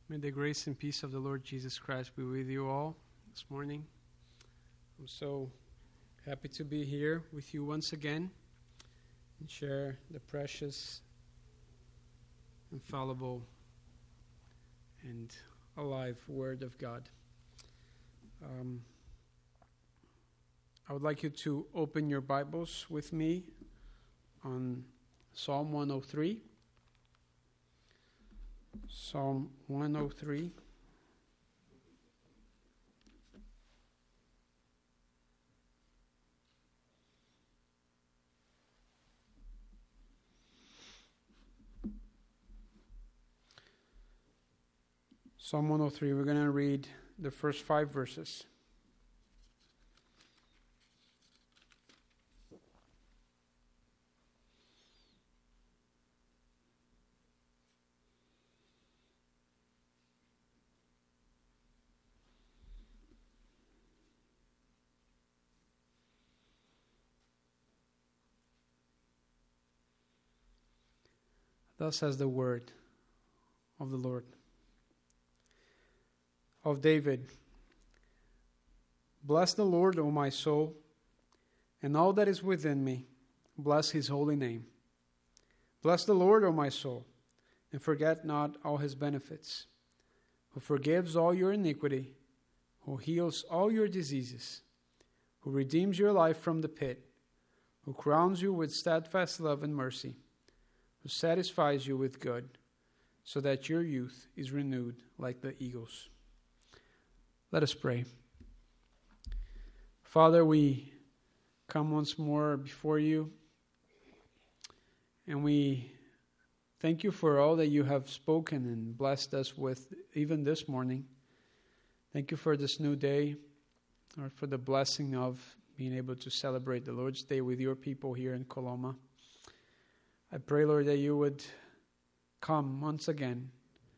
May the grace and peace of the Lord Jesus Christ be with you all this morning. I'm so happy to be here with you once again and share the precious, infallible, and alive Word of God. I would like you to open your Bibles with me on Psalm 103. Psalm 103. Psalm 103, we're going to read the first 5 verses. Thus says the word of the Lord. Of David, bless the Lord, O my soul, and all that is within me. Bless his holy name. Bless the Lord, O my soul, and forget not all his benefits, who forgives all your iniquity, who heals all your diseases, who redeems your life from the pit, who crowns you with steadfast love and mercy, who satisfies you with good, so that your youth is renewed like the eagles. Let us pray. Father, we come once more before you, and we thank you for all that you have spoken and blessed us with even this morning. Thank you for this new day, or for the blessing of being able to celebrate the Lord's Day with your people here in Coloma. I pray, Lord, that you would come once again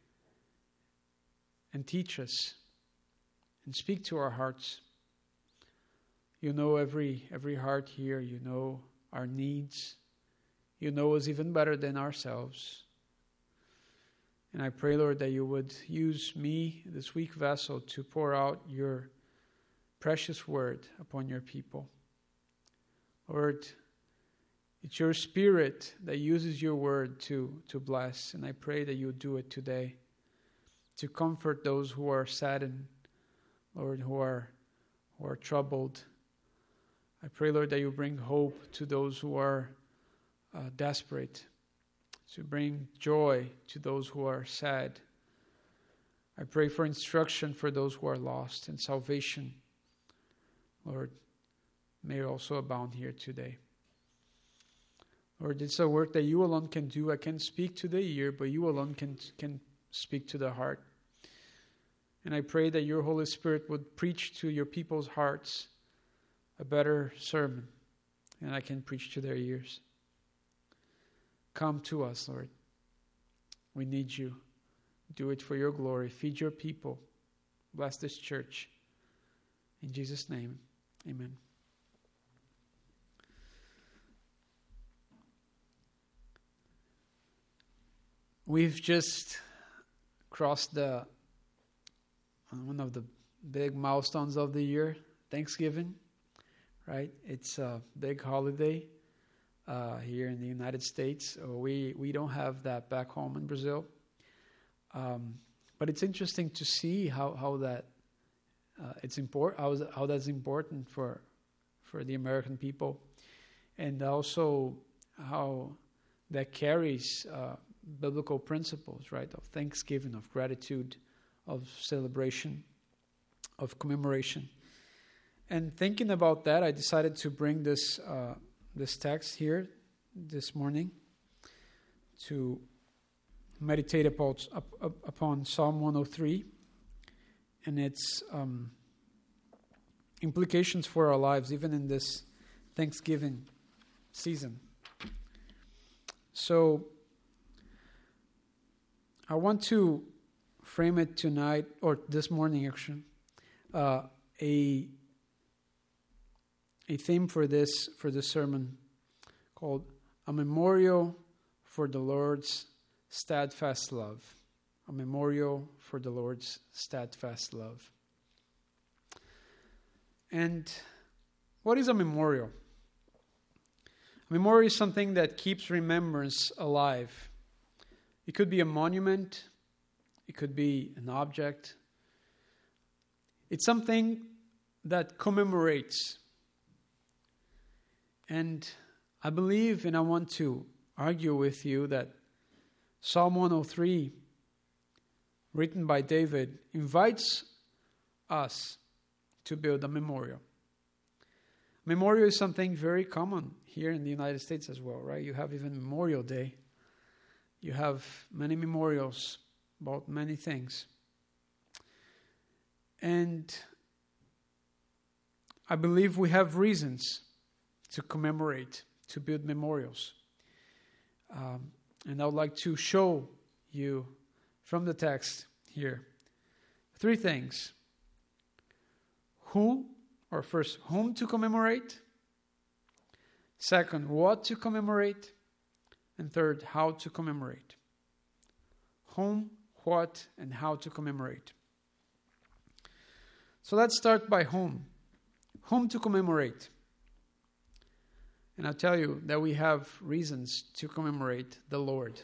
and teach us and speak to our hearts. You know every heart here. You know our needs. You know us even better than ourselves. And I pray, Lord, that you would use me, this weak vessel, to pour out your precious word upon your people. Lord, it's your Spirit that uses your word to bless. And I pray that you do it today to comfort those who are saddened, Lord, who are troubled. I pray, Lord, that you bring hope to those who are desperate, to bring joy to those who are sad. I pray for instruction for those who are lost, and salvation, Lord, may also abound here today. Lord, it's a work that you alone can do. I can speak to the ear, but you alone can speak to the heart. And I pray that your Holy Spirit would preach to your people's hearts a better sermon than I can preach to their ears. Come to us, Lord. We need you. Do it for your glory. Feed your people. Bless this church. In Jesus' name, amen. We've just crossed one of the big milestones of the year, Thanksgiving, right? It's a big holiday here in the United States. We don't have that back home in Brazil. But it's interesting to see how that it's important, how that's important for the American people, and also how that carries biblical principles, right, of thanksgiving, of gratitude, of celebration, of commemoration. And thinking about that, I decided to bring this text here this morning to meditate upon Psalm 103 and its implications for our lives, even in this Thanksgiving season. So I want to frame it tonight, or this morning actually, a theme for this sermon called A Memorial for the Lord's Steadfast Love. a memorial for the Lord's steadfast love. And what is a memorial? A memorial is something that keeps remembrance alive. It could be a monument. It could be an object. It's something that commemorates. And I believe, and I want to argue with you, that Psalm 103, written by David, invites us to build a memorial. Memorial is something very common here in the United States as well, right? You have even Memorial Day. You have many memorials about many things. And I believe we have reasons to commemorate, to build memorials. And I would like to show you from the text here 3 things. Whom to commemorate. Second, what to commemorate. And third, how to commemorate. Whom, what, and how to commemorate. So let's start by whom. Whom to commemorate. And I'll tell you that we have reasons to commemorate the Lord.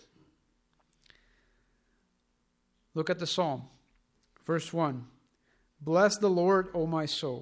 Look at the Psalm. Verse 1. Bless the Lord, O my soul,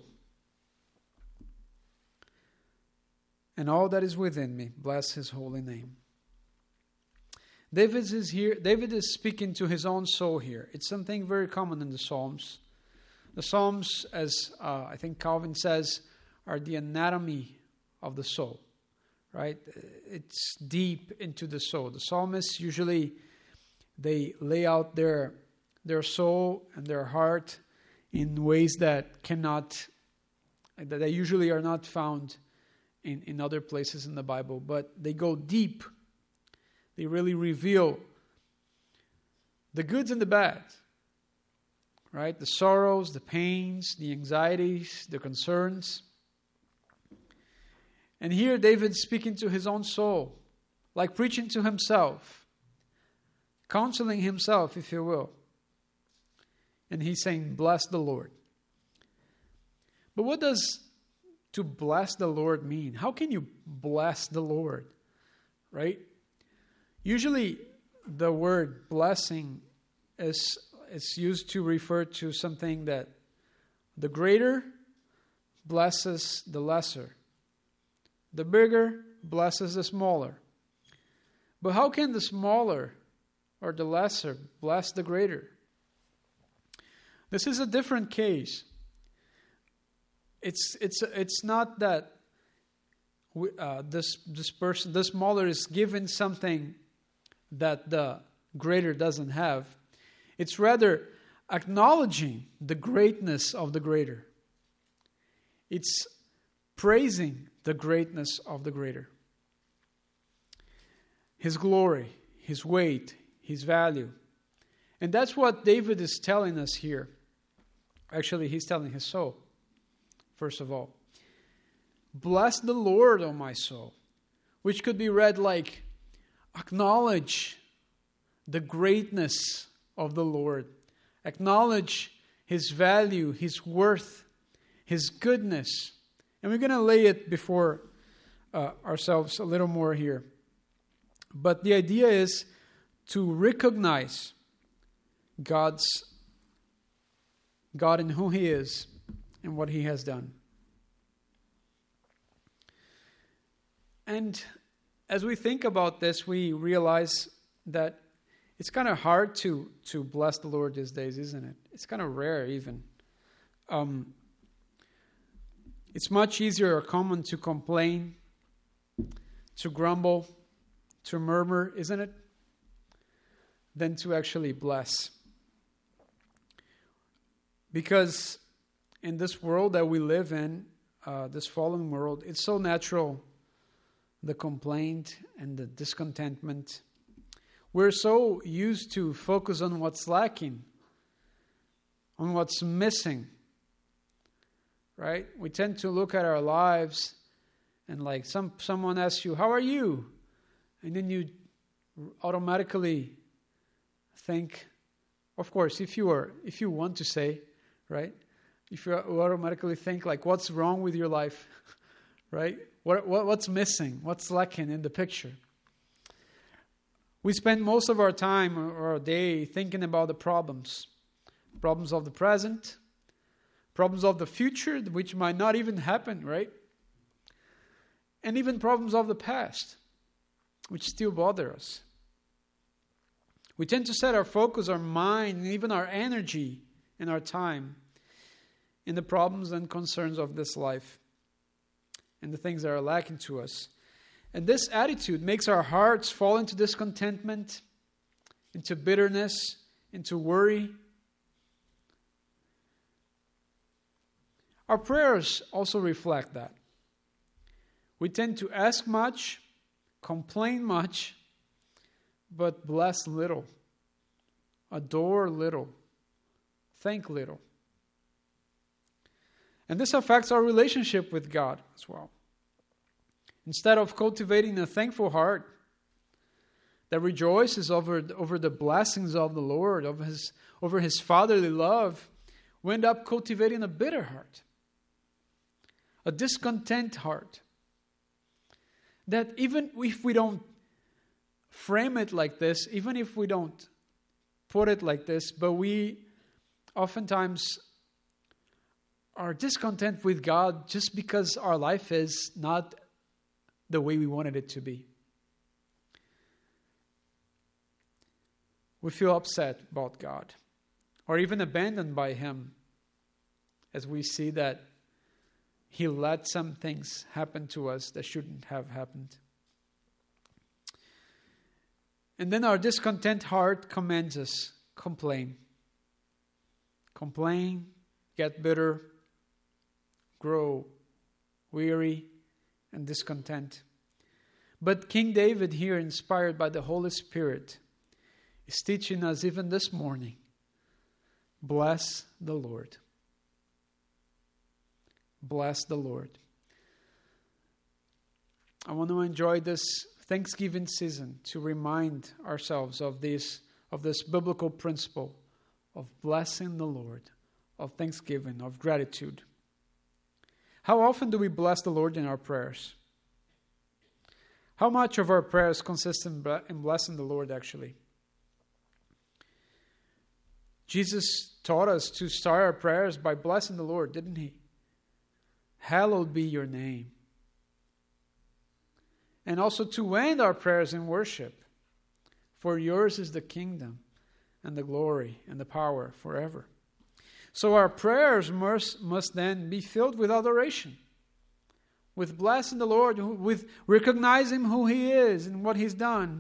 and all that is within me. Bless his holy name. David is speaking to his own soul here. It's something very common in the Psalms. The Psalms, as I think Calvin says, are the anatomy of the soul. Right? It's deep into the soul. The psalmists usually, they lay out their soul and their heart in ways that they usually are not found in other places in the Bible, but they go deep. They really reveal the goods and the bad, right? The sorrows, the pains, the anxieties, the concerns. And here David's speaking to his own soul, like preaching to himself, counseling himself, if you will. And he's saying, bless the Lord. But what does to bless the Lord mean? How can you bless the Lord? Right? Usually the word blessing is used to refer to something that the greater blesses the lesser. The bigger blesses the smaller. But how can the smaller or the lesser bless the greater? This is a different case. It's not that the smaller is given something that the greater doesn't have. It's rather acknowledging the greatness of the greater. It's praising the greatness of the greater. His glory, his weight, his value. And that's what David is telling us here. Actually, he's telling his soul, first of all. Bless the Lord, O my soul. Which could be read like, acknowledge the greatness of the Lord. Acknowledge his value, his worth, his goodness. And we're going to lay it before ourselves a little more here. But the idea is to recognize God and who he is and what he has done. And as we think about this, we realize that it's kind of hard to bless the Lord these days, isn't it? It's kind of rare even. It's much easier or common to complain, to grumble, to murmur, isn't it? Than to actually bless. Because in this world that we live in, this fallen world, it's so natural, the complaint and the discontentment. We're so used to focus on what's lacking, on what's missing, right? We tend to look at our lives and like someone asks you, how are you? And then you automatically think of course, if you want to say, right? If you automatically think like, what's wrong with your life, right? What's missing? What's lacking in the picture? We spend most of our time or our day thinking about the problems of the present, problems of the future, which might not even happen, right? And even problems of the past, which still bother us. We tend to set our focus, our mind, and even our energy and our time in the problems and concerns of this life and the things that are lacking to us. And this attitude makes our hearts fall into discontentment, into bitterness, into worry. Our prayers also reflect that. We tend to ask much, complain much, but bless little, adore little, thank little. And this affects our relationship with God as well. Instead of cultivating a thankful heart that rejoices over the blessings of the Lord, over His fatherly love, we end up cultivating a bitter heart, a discontent heart. That even if we don't frame it like this, even if we don't put it like this, but we oftentimes are discontent with God just because our life is not the way we wanted it to be. We feel upset about God, or even abandoned by Him, as we see that He let some things happen to us that shouldn't have happened. And then our discontent heart commands us, complain. Complain, get bitter, grow weary and discontent. But King David here, inspired by the Holy Spirit, is teaching us even this morning, bless the Lord. Bless the Lord. I want to enjoy this Thanksgiving season to remind ourselves of this biblical principle of blessing the Lord, of thanksgiving, of gratitude. How often do we bless the Lord in our prayers? How much of our prayers consist in blessing the Lord actually? Jesus taught us to start our prayers by blessing the Lord, didn't He? Hallowed be your name. And also to end our prayers in worship. For yours is the kingdom and the glory and the power forever. So our prayers must then be filled with adoration, with blessing the Lord, with recognizing who He is and what He's done.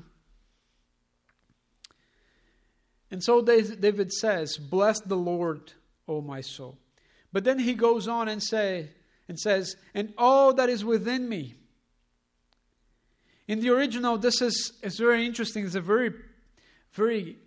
And so David says, bless the Lord, O my soul. But then he goes on and says, and all that is within me. In the original, this is very interesting. It's a very, very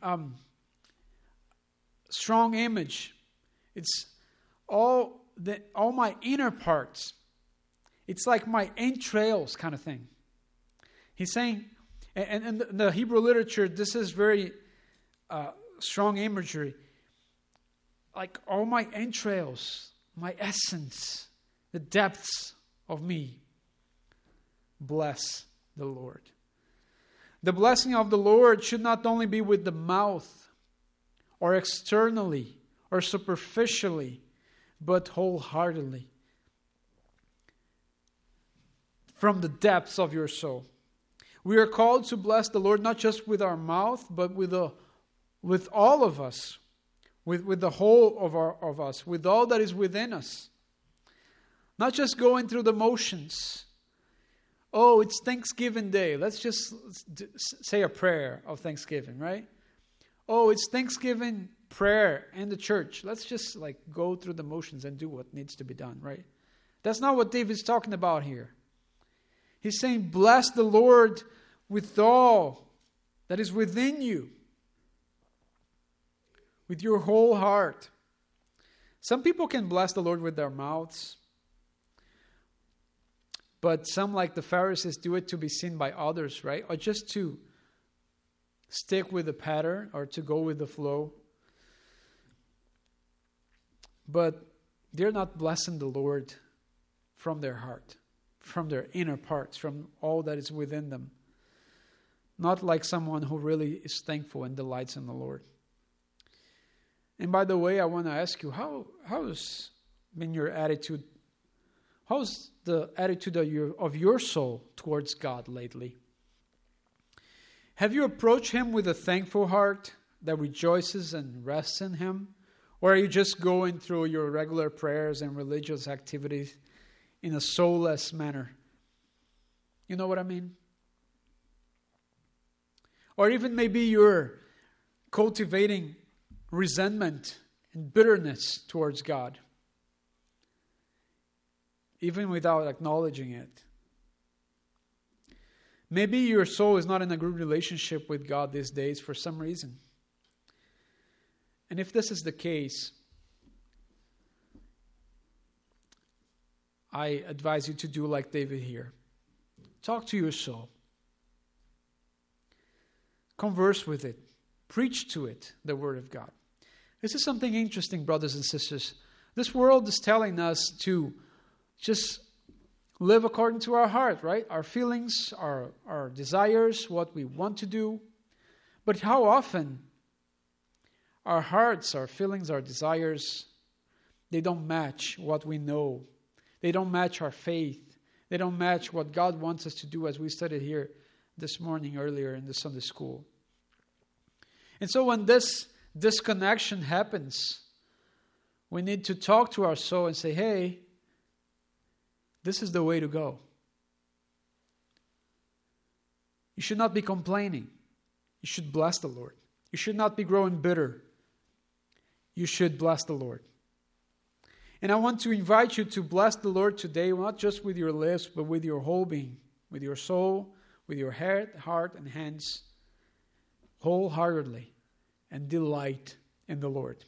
strong image. It's all my inner parts. It's like my entrails kind of thing. He's saying, and in the Hebrew literature, this is very strong imagery. Like all my entrails, my essence, the depths of me. Bless the Lord. The blessing of the Lord should not only be with the mouth or externally or superficially, but wholeheartedly. From the depths of your soul. We are called to bless the Lord not just with our mouth, but with all of us, with the whole of us, with all that is within us. Not just going through the motions. Oh, it's Thanksgiving Day. Let's just say a prayer of Thanksgiving, right? Oh, it's Thanksgiving prayer in the church. Let's just go through the motions and do what needs to be done, right? That's not what David's talking about here. He's saying, bless the Lord with all that is within you. With your whole heart. Some people can bless the Lord with their mouths. But some, like the Pharisees, do it to be seen by others, right? Or just to stick with the pattern or to go with the flow. but they're not blessing the Lord from their heart, from their inner parts, from all that is within them. Not like someone who really is thankful and delights in the Lord. And by the way, I want to ask you, how's been your attitude? How's the attitude of your soul towards God lately? Have you approached Him with a thankful heart that rejoices and rests in Him? Or are you just going through your regular prayers and religious activities in a soulless manner? You know what I mean? Or even maybe you're cultivating resentment and bitterness towards God, even without acknowledging it. Maybe your soul is not in a good relationship with God these days for some reason. And if this is the case, I advise you to do like David here. Talk to your soul. Converse with it. Preach to it the Word of God. This is something interesting, brothers and sisters. This world is telling us to just live according to our heart, right? Our feelings, our desires, what we want to do. But how often our hearts, our feelings, our desires, they don't match what we know. They don't match our faith. They don't match what God wants us to do, as we studied here this morning earlier in the Sunday school. And so when this disconnection happens, we need to talk to our soul and say, hey, this is the way to go. You should not be complaining. You should bless the Lord. You should not be growing bitter. You should bless the Lord. And I want to invite you to bless the Lord today, not just with your lips, but with your whole being, with your soul, with your head, heart, and hands, wholeheartedly, and delight in the Lord.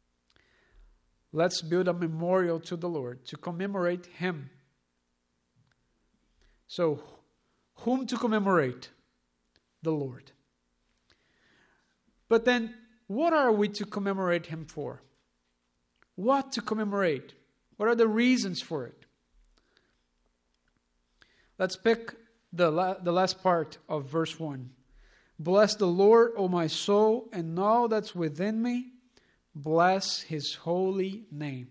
Let's build a memorial to the Lord to commemorate Him. So, whom to commemorate? The Lord. But then, what are we to commemorate Him for? What to commemorate? What are the reasons for it? Let's pick the last part of verse 1. Bless the Lord, O my soul, and all that's within me. Bless His holy name.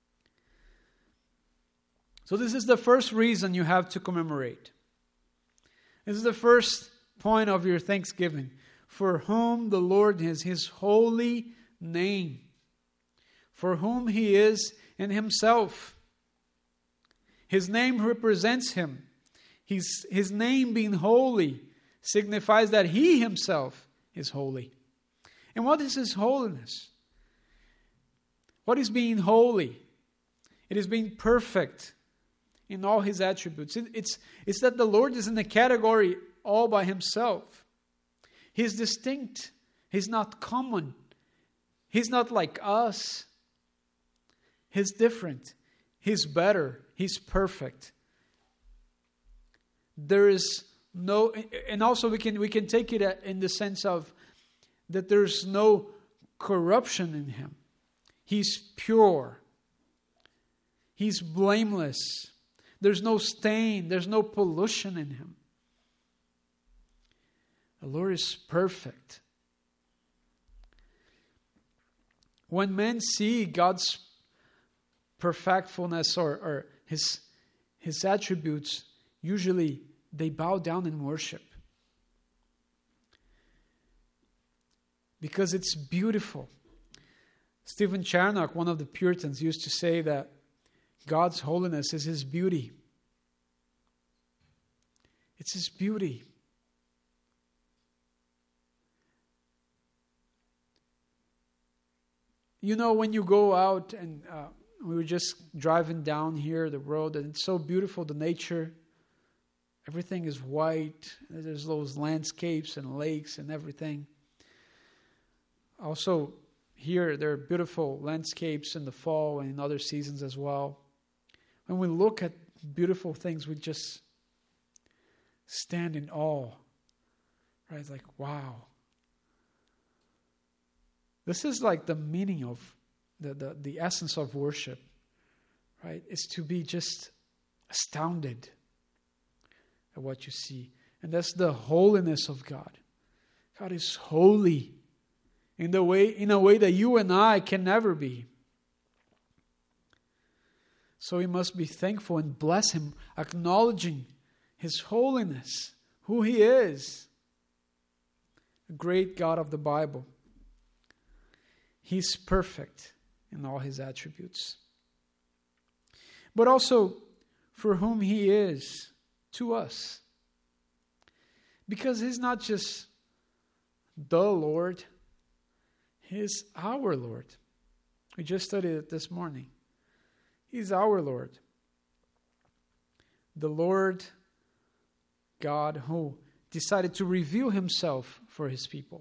So this is the first reason you have to commemorate. This is the first point of your thanksgiving. For whom the Lord is His holy name. For whom He is in Himself. His name represents Him. His name being holy signifies that He Himself is holy. And what is His holiness? What is being holy? It is being perfect in all His attributes. It's that the Lord is in a category all by Himself. He's distinct. He's not common. He's not like us. He's different. He's better. He's perfect. There is no, and also we can take it in the sense of that there's no corruption in Him. He's pure. He's blameless. There's no stain. There's no pollution in Him. The Lord is perfect. When men see God's perfectfulness or His attributes, usually they bow down in worship. Because it's beautiful. Stephen Charnock, one of the Puritans, used to say that God's holiness is His beauty. It's His beauty. You know, when you go out and we were just driving down here the road, and it's so beautiful, the nature. Everything is white. There's those landscapes and lakes and everything. Also, here there are beautiful landscapes in the fall and in other seasons as well. When we look at beautiful things, we just stand in awe. Right? It's like, wow. This is like the meaning of the essence of worship, right, is to be just astounded at what you see. And that's the holiness of God. God is holy in a way that you and I can never be. So we must be thankful and bless Him, acknowledging His holiness, who He is. The great God of the Bible. He's perfect in all His attributes. But also for whom He is to us. Because He's not just the Lord, He's our Lord. We just studied it this morning. He's our Lord. The Lord God who decided to reveal Himself for His people.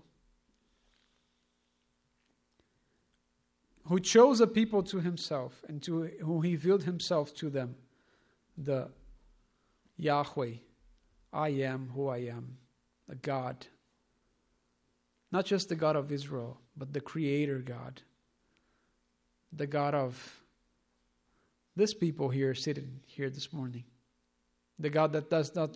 Who chose a people to Himself and who He revealed Himself to them. The Yahweh, I am who I am, the God. Not just the God of Israel, but the Creator God. The God of this people here sitting here this morning. The God that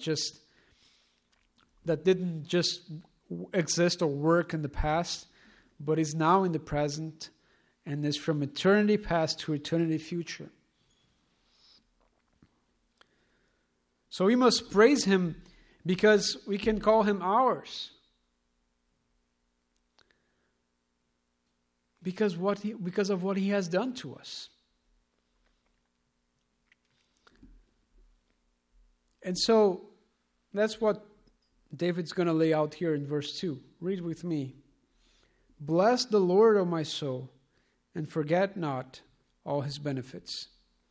didn't just exist or work in the past, but is now in the present and is from eternity past to eternity future. So we must praise Him because we can call Him ours. Because of what He has done to us. And so that's what David's going to lay out here in verse 2. Read with me. Bless the Lord, O my soul, and forget not all His benefits.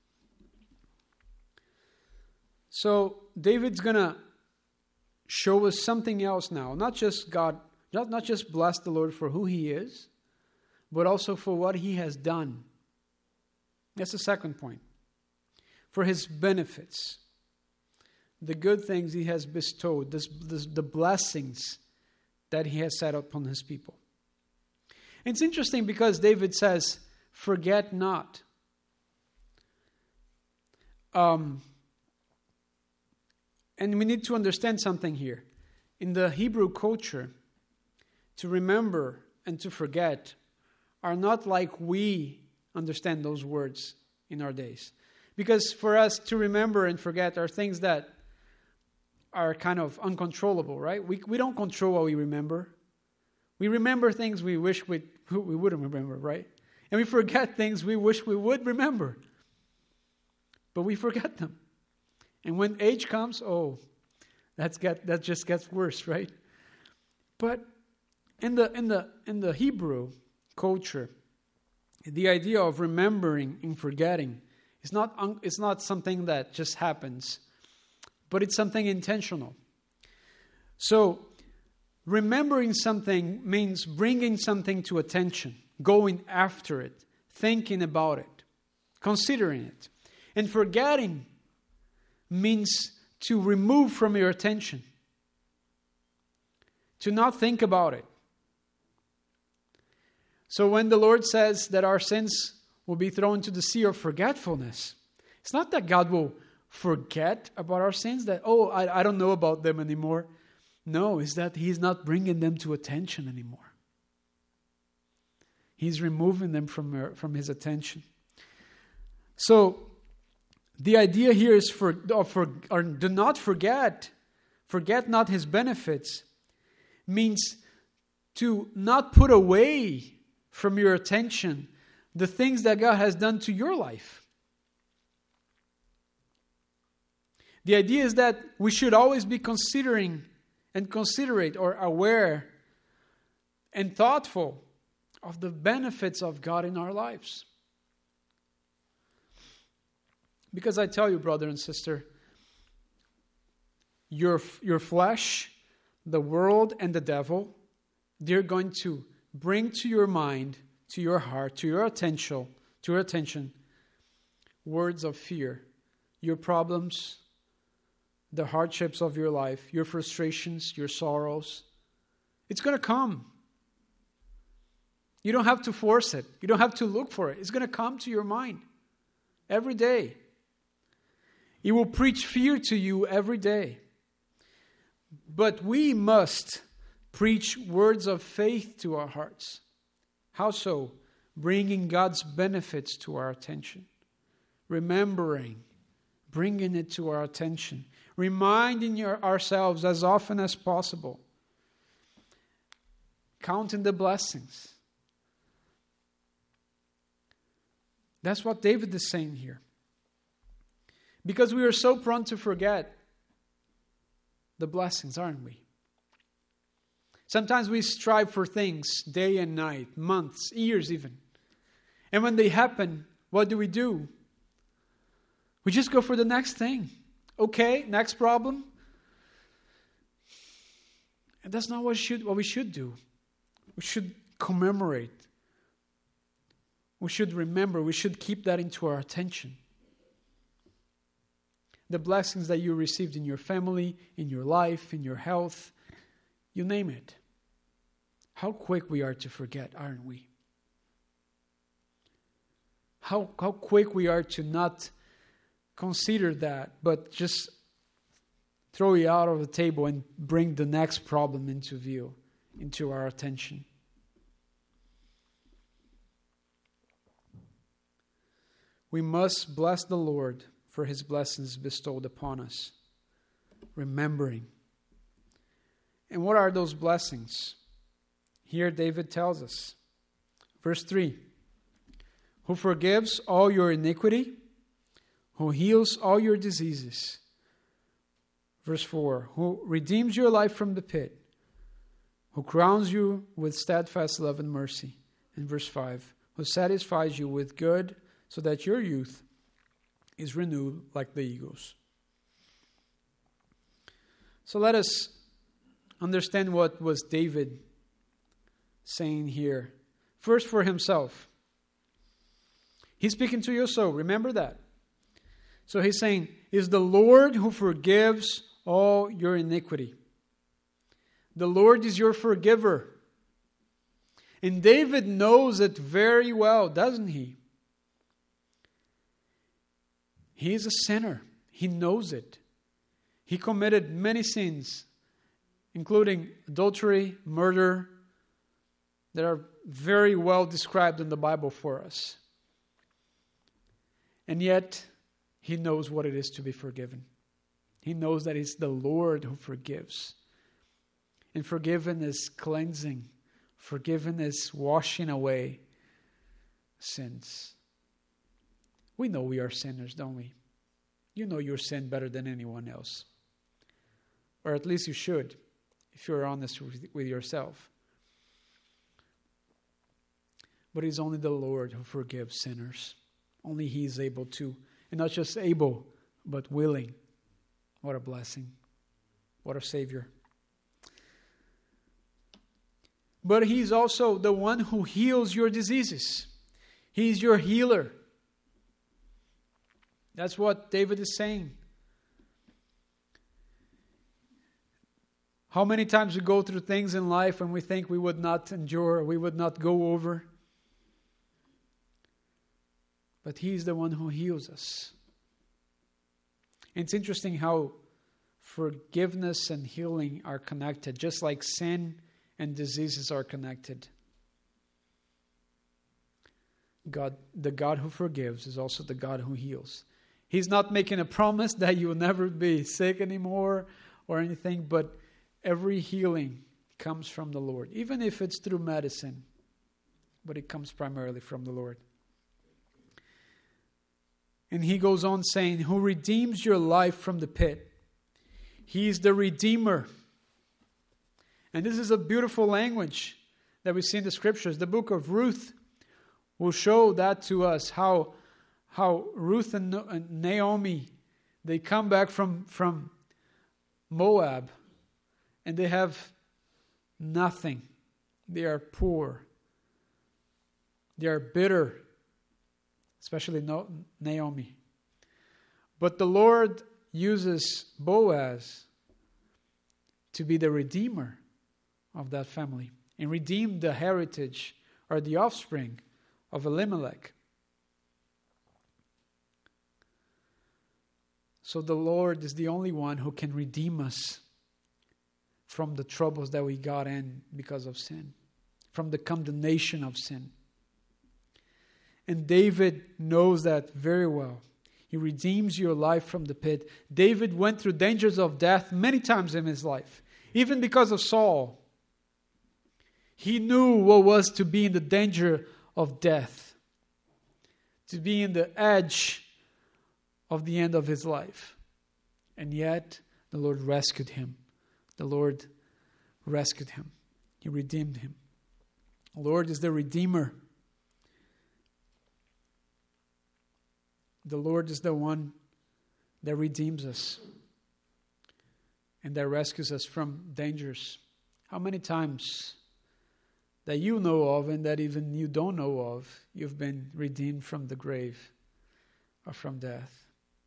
So David's going to show us something else now. Not just bless the Lord for who He is, but also for what He has done. That's the second point. For His benefits. The good things He has bestowed. The blessings that He has set upon His people. It's interesting because David says, forget not. And we need to understand something here. In the Hebrew culture, to remember and to forget are not like we understand those words in our days. Because for us to remember and forget are things that are kind of uncontrollable, right? We don't control what we remember. We remember things we wish we wouldn't remember, right? And we forget things we wish we would remember. But we forget them. And when age comes, that just gets worse, right? But in the Hebrew culture, the idea of remembering and forgetting is not something that just happens, but it's something intentional. So, remembering something means bringing something to attention, going after it, thinking about it, considering it. And forgetting means to remove from your attention, to not think about it. So when the Lord says that our sins will be thrown into the sea of forgetfulness, it's not that God will forget about our sins, that, I don't know about them anymore. No, it's that He's not bringing them to attention anymore. He's removing them from His attention. So, the idea here is do not forget not His benefits, means to not put away from your attention the things that God has done to your life. The idea is that we should always be considering and considerate or aware and thoughtful of the benefits of God in our lives. Because I tell you, brother and sister, your flesh, the world, and the devil, they're going to bring to your mind, to your heart, to your attention, words of fear, your problems, the hardships of your life, your frustrations, your sorrows. It's going to come. You don't have to force it. You don't have to look for it. It's going to come to your mind every day. It will preach fear to you every day. But we must preach words of faith to our hearts. How so? Bringing God's benefits to our attention. Remembering, bringing it to our attention. Reminding ourselves as often as possible. Counting the blessings. That's what David is saying here. Because we are so prone to forget the blessings, aren't we? Sometimes we strive for things day and night, months, years even. And when they happen, what do? We just go for the next thing. Okay, next problem. And that's not what we should do. We should commemorate. We should remember. We should keep that into our attention. The blessings that you received in your family, in your life, in your health, you name it. How quick we are to forget, aren't we? How quick we are to not consider that, but just throw it out of the table and bring the next problem into view, into our attention. We must bless the Lord for His blessings bestowed upon us. Remembering. And what are those blessings? Here David tells us. Verse 3. Who forgives all your iniquity, who heals all your diseases. Verse 4. Who redeems your life from the pit, who crowns you with steadfast love and mercy. And verse 5. Who satisfies you with good, so that your youth is renewed like the eagles. So let us understand what was David saying here. First, for himself. He's speaking to you, so remember that. So he's saying, is the Lord who forgives all your iniquity. The Lord is your forgiver. And David knows it very well, doesn't he? He is a sinner. He knows it. He committed many sins, including adultery, murder, that are very well described in the Bible for us. And yet, he knows what it is to be forgiven. He knows that it's the Lord who forgives. And forgiven is cleansing. Forgiven is washing away sins. We know we are sinners, don't we? You know your sin better than anyone else. Or at least you should, if you're honest with yourself. But it's only the Lord who forgives sinners. Only He is able to. And not just able, but willing. What a blessing. What a Savior. But He's also the one who heals your diseases. He's your healer. That's what David is saying. How many times we go through things in life and we think we would not endure, we would not go over. But He's the one who heals us. And it's interesting how forgiveness and healing are connected, just like sin and diseases are connected. God, the God who forgives, is also the God who heals. He's not making a promise that you will never be sick anymore or anything, but every healing comes from the Lord, even if it's through medicine, but it comes primarily from the Lord. And he goes on saying, who redeems your life from the pit. He's the Redeemer. And this is a beautiful language that we see in the Scriptures. The book of Ruth will show that to us, how Ruth and Naomi, they come back from Moab, and they have nothing. They are poor. They are bitter, especially Naomi. But the Lord uses Boaz to be the redeemer of that family and redeem the heritage are the offspring of Elimelech. So the Lord is the only one who can redeem us from the troubles that we got in because of sin, from the condemnation of sin. And David knows that very well. He redeems your life from the pit. David went through dangers of death many times in his life, even because of Saul. He knew what was to be in the danger of death, to be in the edge of the end of his life. And yet, the Lord rescued him. The Lord rescued him. He redeemed him. The Lord is the Redeemer. The Lord is the one that redeems us and that rescues us from dangers. How many times that you know of and that even you don't know of, you've been redeemed from the grave or from death?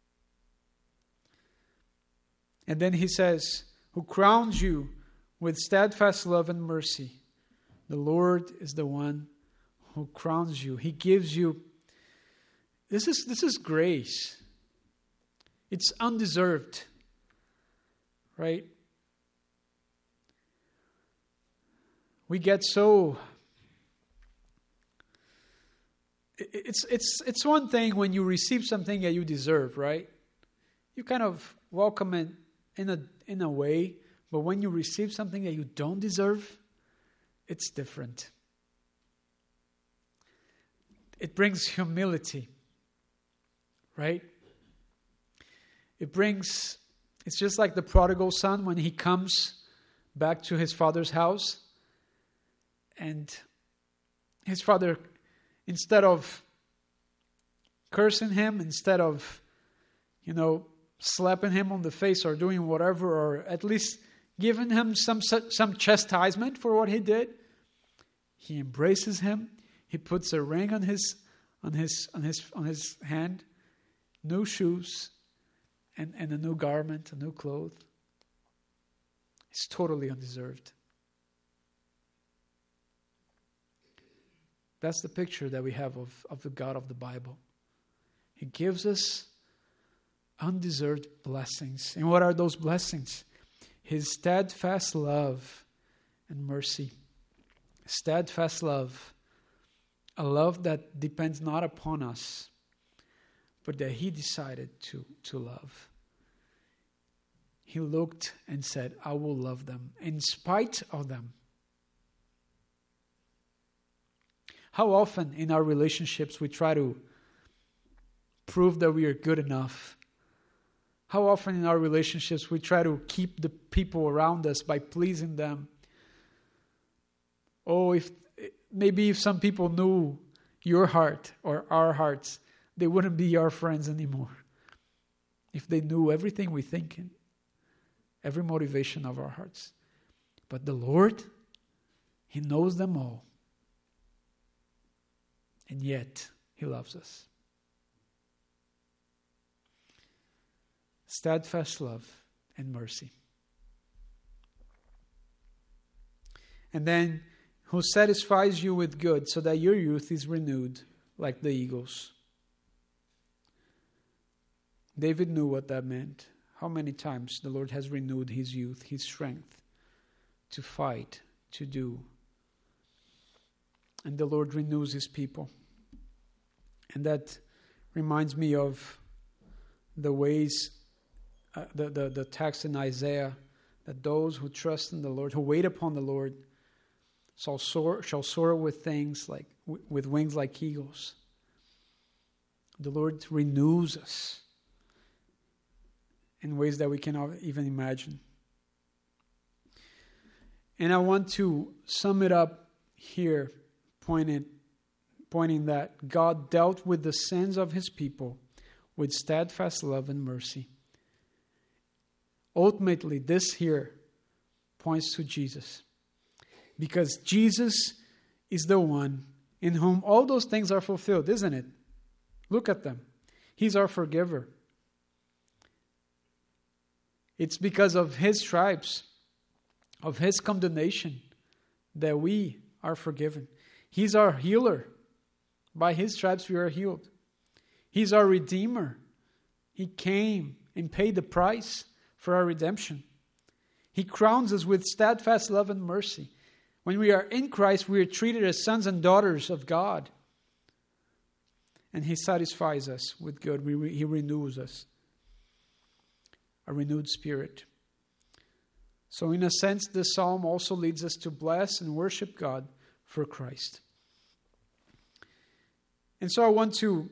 And then he says, who crowns you with steadfast love and mercy. The Lord is the one who crowns you. He gives you. This is grace. It's undeserved, right? We get so. It's one thing when you receive something that you deserve, right? You kind of welcome it in a way, but when you receive something that you don't deserve, it's different. It brings humility, right? It's just like the prodigal son when he comes back to his father's house, and his father, instead of cursing him, instead of, slapping him on the face or doing whatever, or at least giving him some chastisement for what he did, he embraces him. He puts a ring on his hand, new shoes, and a new garment, a new cloth. It's totally undeserved. That's the picture that we have of the God of the Bible. He gives us undeserved blessings. And what are those blessings? His steadfast love and mercy. Steadfast love. A love that depends not upon us, but that He decided to love. He looked and said, I will love them in spite of them. How often in our relationships we try to prove that we are good enough? How often in our relationships we try to keep the people around us by pleasing them? Oh, if some people knew your heart or our hearts, they wouldn't be our friends anymore. If they knew everything we think, every motivation of our hearts. But the Lord, He knows them all. And yet, He loves us. Steadfast love and mercy. And then, who satisfies you with good so that your youth is renewed like the eagles. David knew what that meant. How many times the Lord has renewed his youth, his strength to fight, to do. And the Lord renews His people. And that reminds me of the ways, the text in Isaiah, that those who trust in the Lord, who wait upon the Lord, shall soar with wings like eagles. The Lord renews us in ways that we cannot even imagine. And I want to sum it up here, pointing that God dealt with the sins of His people with steadfast love and mercy. Ultimately, this here points to Jesus. Because Jesus is the one in whom all those things are fulfilled, isn't it? Look at them. He's our forgiver. It's because of His stripes, of His condemnation, that we are forgiven. He's our healer. By His stripes we are healed. He's our Redeemer. He came and paid the price for our redemption. He crowns us with steadfast love and mercy. When we are in Christ, we are treated as sons and daughters of God. And He satisfies us with good. He renews us. A renewed spirit. So in a sense, this psalm also leads us to bless and worship God for Christ. And so I want to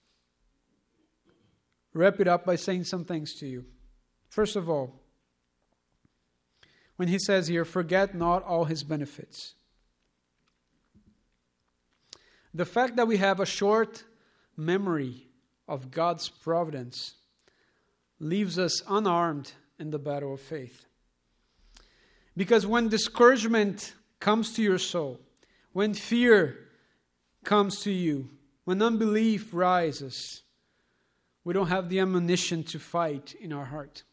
wrap it up by saying some things to you. First of all, when he says here, forget not all His benefits. The fact that we have a short memory of God's providence leaves us unarmed in the battle of faith. Because when discouragement comes to your soul, when fear comes to you, when unbelief rises, we don't have the ammunition to fight in our heart.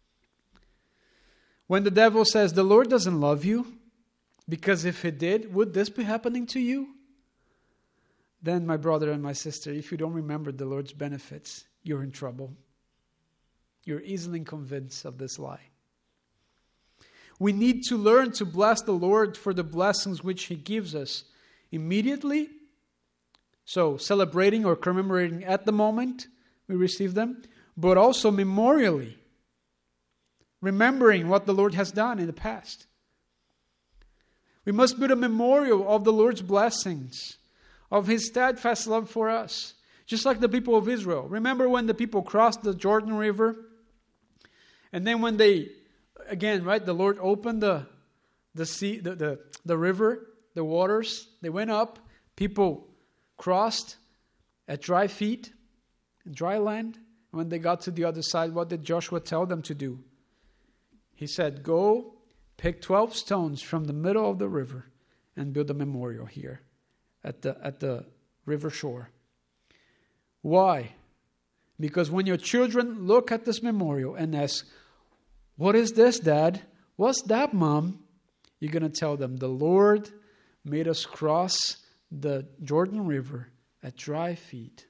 When the devil says, the Lord doesn't love you, because if He did, would this be happening to you? Then, my brother and my sister, if you don't remember the Lord's benefits, you're in trouble. You're easily convinced of this lie. We need to learn to bless the Lord for the blessings which He gives us immediately. So, celebrating or commemorating at the moment we receive them, but also memorially, remembering what the Lord has done in the past. We must build a memorial of the Lord's blessings, of His steadfast love for us, just like the people of Israel. Remember when the people crossed the Jordan River, and then when they, again, right, the Lord opened the sea, the river, the waters. They went up. People crossed at dry feet, dry land. And when they got to the other side, what did Joshua tell them to do? He said, go pick 12 stones from the middle of the river and build a memorial here at the river shore. Why? Because when your children look at this memorial and ask, what is this, Dad? What's that, Mom? You're going to tell them, the Lord made us cross the Jordan River at dry feet.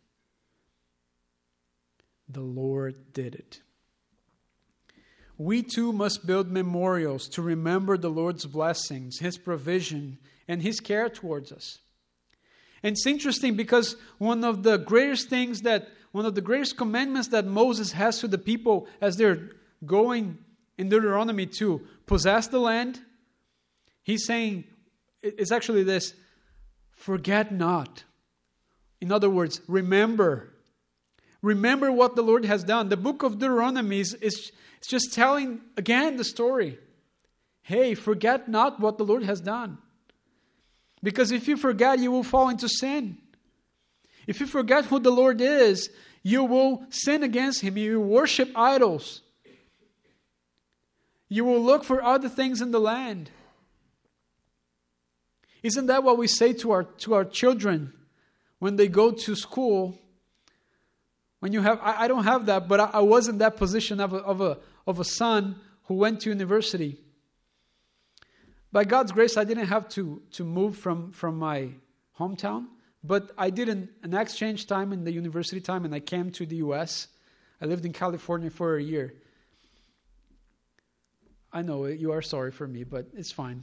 The Lord did it. We too must build memorials to remember the Lord's blessings, His provision, and His care towards us. And it's interesting because one of the greatest commandments that Moses has to the people as they're going in Deuteronomy to possess the land, he's saying, it's actually this, forget not. In other words, remember. Remember what the Lord has done. The book of Deuteronomy is just telling again the story. Hey, forget not what the Lord has done. Because if you forget, you will fall into sin. If you forget who the Lord is, you will sin against Him. You will worship idols. You will look for other things in the land. Isn't that what we say to our children when they go to school? When you have, I don't have that, but I was in that position of a son who went to university. By God's grace, I didn't have to move from my hometown, but I did an exchange time in the university time, and I came to the U.S. I lived in California for a year. I know you are sorry for me, but it's fine.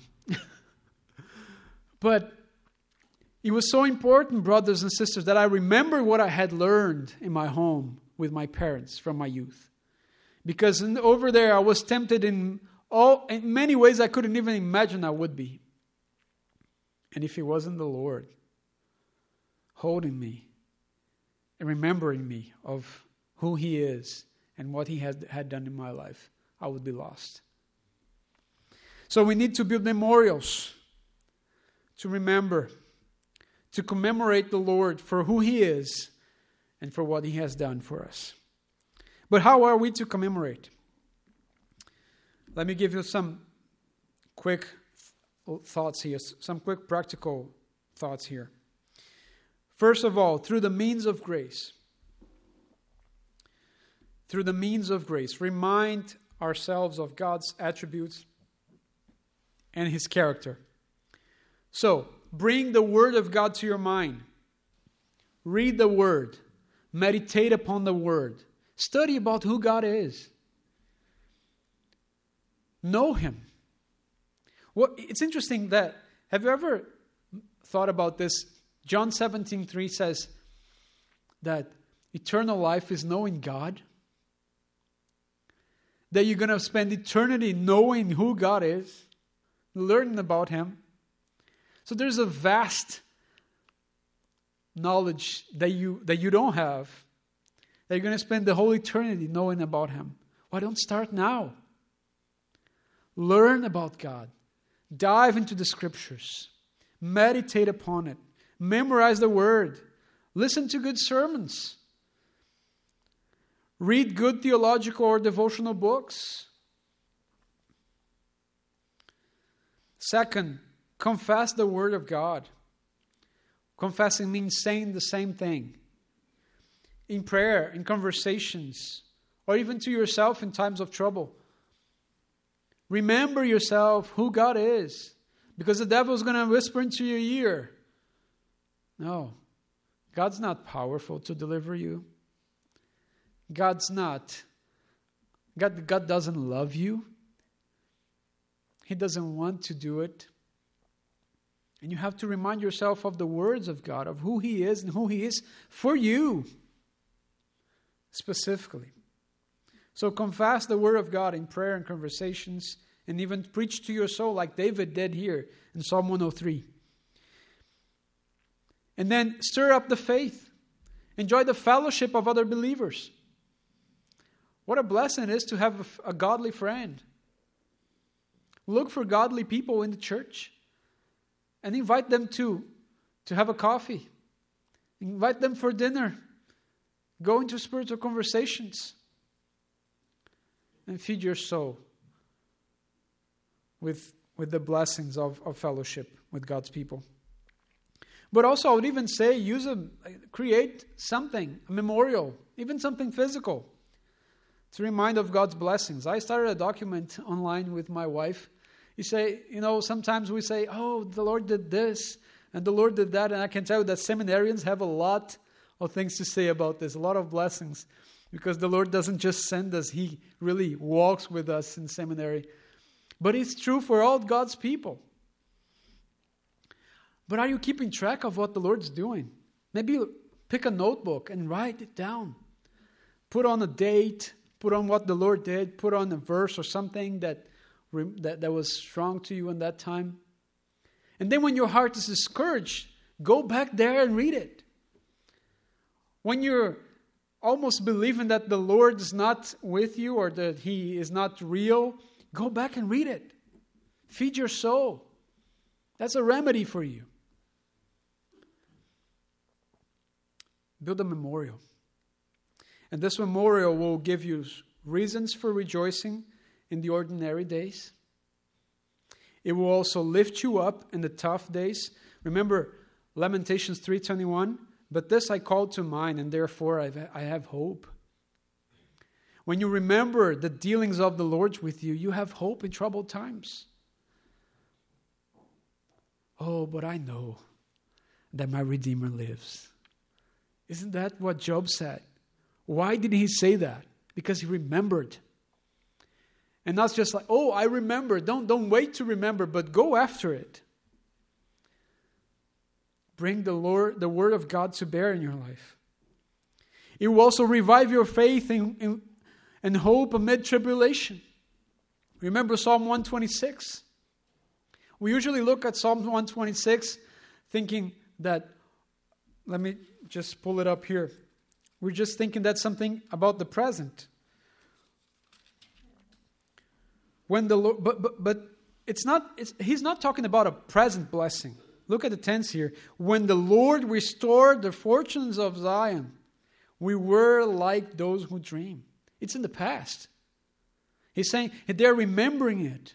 But it was so important, brothers and sisters, that I remember what I had learned in my home with my parents from my youth. Because over there I was tempted in many ways I couldn't even imagine I would be. And if it wasn't the Lord holding me and remembering me of who He is and what He had done in my life, I would be lost. So we need to build memorials to remember, to commemorate the Lord for who He is and for what He has done for us. But how are we to commemorate? Let me give you some quick thoughts here, some quick practical thoughts here. First of all, through the means of grace. Through the means of grace, remind ourselves of God's attributes and His character. So, bring the Word of God to your mind. Read the Word. Meditate upon the Word. Study about who God is. Know Him. Well, it's interesting that, have you ever thought about this? John 17:3 says that eternal life is knowing God. That you're going to spend eternity knowing who God is, learning about Him. So there's a vast knowledge that you don't have, that you're going to spend the whole eternity knowing about Him. Why don't start now? Learn about God. Dive into the Scriptures. Meditate upon it. Memorize the Word. Listen to good sermons. Read good theological or devotional books. Second, confess the Word of God. Confessing means saying the same thing. In prayer, in conversations, or even to yourself in times of trouble. Remember yourself who God is. Because the devil's going to whisper into your ear. No, God's not powerful to deliver you. God doesn't love you. He doesn't want to do it. And you have to remind yourself of the words of God, of who He is and who He is for you, specifically. So confess the Word of God in prayer and conversations, and even preach to your soul like David did here in Psalm 103. And then stir up the faith. Enjoy the fellowship of other believers. What a blessing it is to have a godly friend. Look for godly people in the church and invite them to have a coffee. Invite them for dinner. Go into spiritual conversations and feed your soul with the blessings of fellowship with God's people. But also, I would even say, create something, a memorial, even something physical, to remind of God's blessings. I started a document online with my wife. Sometimes we say, oh, the Lord did this, and the Lord did that, and I can tell you that seminarians have a lot of things to say about this, a lot of blessings, because the Lord doesn't just send us, He really walks with us in seminary. But it's true for all God's people. But are you keeping track of what the Lord's doing? Maybe you pick a notebook and write it down. Put on a date, put on what the Lord did, put on a verse or something that was strong to you in that time. And then when your heart is discouraged, go back there and read it. When you're almost believing that the Lord is not with you or that He is not real, go back and read it. Feed your soul. That's a remedy for you. Build a memorial. And this memorial will give you reasons for rejoicing in the ordinary days. It will also lift you up in the tough days. Remember Lamentations 3:21, but this I call to mind, and therefore I have hope. When you remember the dealings of the Lord with you, you have hope in troubled times. Oh, but I know that my Redeemer lives. Isn't that what Job said? Why did he say that? Because he remembered. And not just like, oh, I remember. Don't wait to remember, but go after it. Bring the Word of God to bear in your life. It will also revive your faith and hope amid tribulation. Remember Psalm 126? We usually look at Psalm 126 thinking that, let me just pull it up here. We're just thinking that's something about the present. When the Lord, but it's not. He's not talking about a present blessing. Look at the tense here. When the Lord restored the fortunes of Zion, we were like those who dream. It's in the past. He's saying they're remembering it.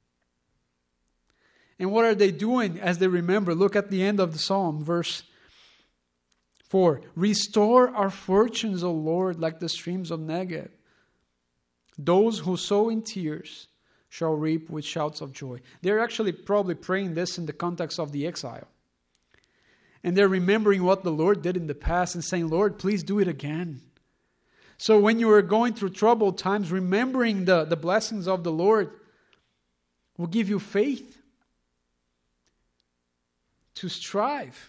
And what are they doing as they remember? Look at the end of the psalm, verse 4. Restore our fortunes, O Lord, like the streams of Negev. Those who sow in tears shall reap with shouts of joy. They're actually probably praying this in the context of the exile. And they're remembering what the Lord did in the past and saying, Lord, please do it again. So when you are going through troubled times, remembering the blessings of the Lord will give you faith to strive.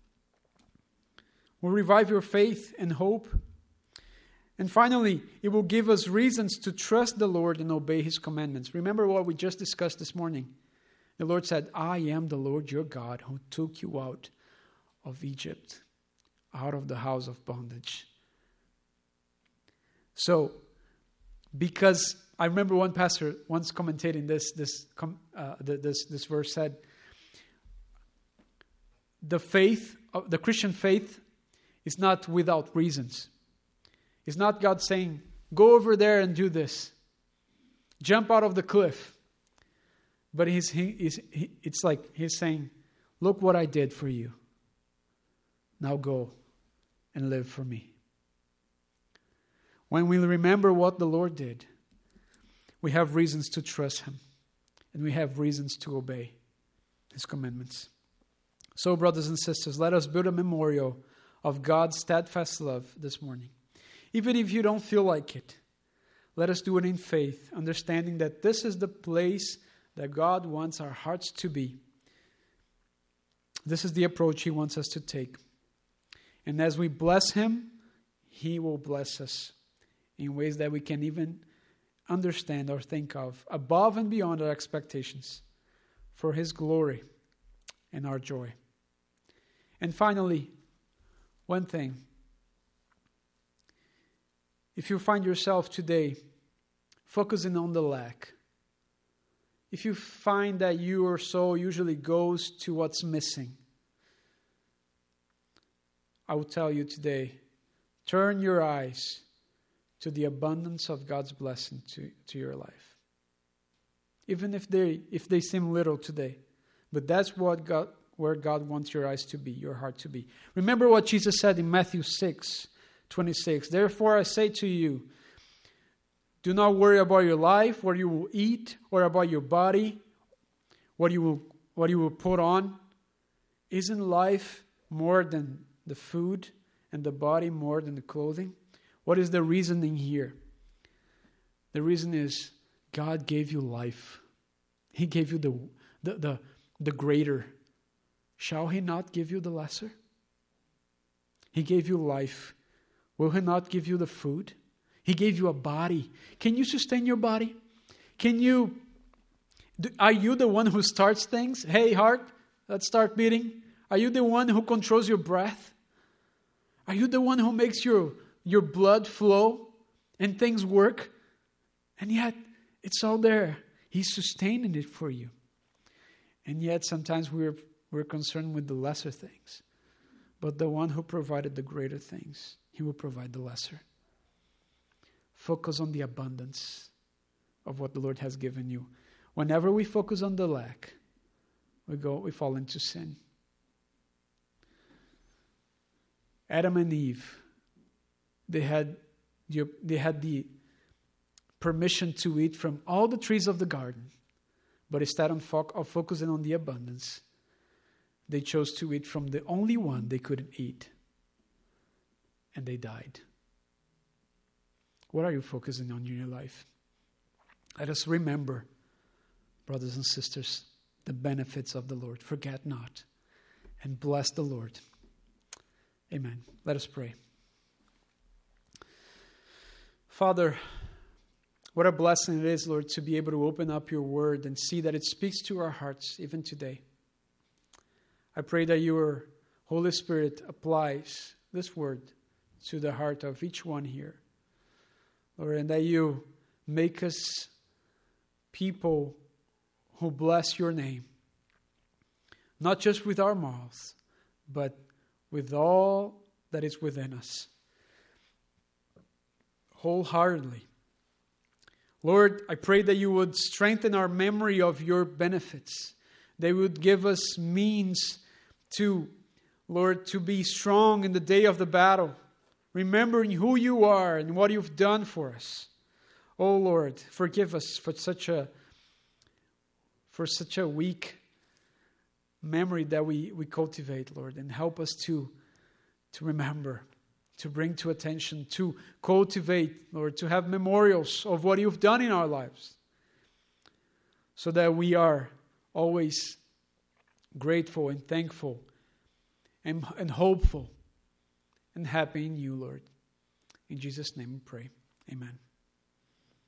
Will revive your faith and hope. And finally, it will give us reasons to trust the Lord and obey His commandments. Remember what we just discussed this morning. The Lord said, I am the Lord your God who took you out of Egypt, out of the house of bondage. So, because I remember one pastor once commentating this verse said, the Christian faith is not without reasons. It's not God saying, go over there and do this. Jump out of the cliff. But it's like He's saying, look what I did for you. Now go and live for me. When we remember what the Lord did, we have reasons to trust Him. And we have reasons to obey His commandments. So, brothers and sisters, let us build a memorial of God's steadfast love this morning. Even if you don't feel like it, let us do it in faith, understanding that this is the place that God wants our hearts to be. This is the approach He wants us to take. And as we bless Him, He will bless us in ways that we can even understand or think of, above and beyond our expectations, for His glory and our joy. And finally, one thing. If you find yourself today focusing on the lack, if you find that your soul usually goes to what's missing, I will tell you today, turn your eyes to the abundance of God's blessing to your life. Even if they seem little today. But that's where God wants your eyes to be, your heart to be. Remember what Jesus said in Matthew 6:26. Therefore I say to you, do not worry about your life, what you will eat, or about your body, what you will put on. Isn't life more than the food, and the body more than the clothing? What is the reasoning here? The reason is God gave you life. He gave you the greater. Shall He not give you the lesser? He gave you life. Will He not give you the food? He gave you a body. Can you sustain your body? Are you the one who starts things? Hey, heart, let's start beating. Are you the one who controls your breath? Are you the one who makes your blood flow and things work? And yet, it's all there. He's sustaining it for you. And yet, sometimes we're concerned with the lesser things. But the one who provided the greater things, He will provide the lesser. Focus on the abundance of what the Lord has given you. Whenever we focus on the lack, we fall into sin. Adam and Eve, they had the permission to eat from all the trees of the garden, but instead of focusing on the abundance, they chose to eat from the only one they couldn't eat, and they died. What are you focusing on in your life? Let us remember, brothers and sisters, the benefits of the Lord. Forget not, and bless the Lord. Amen. Let us pray. Father, what a blessing it is, Lord, to be able to open up your word and see that it speaks to our hearts even today. I pray that your Holy Spirit applies this word to the heart of each one here, Lord, and that you make us people who bless your name, not just with our mouths, but with all that is within us, wholeheartedly. Lord, I pray that you would strengthen our memory of your benefits. They would give us means to, Lord, to be strong in the day of the battle, remembering who you are and what you've done for us. Oh Lord, forgive us for such a weak memory that we cultivate, Lord, and help us to remember, to bring to attention, to cultivate, Lord, to have memorials of what you've done in our lives, so that we are always grateful and thankful and hopeful and happy in you, Lord. In Jesus' name we pray. Amen.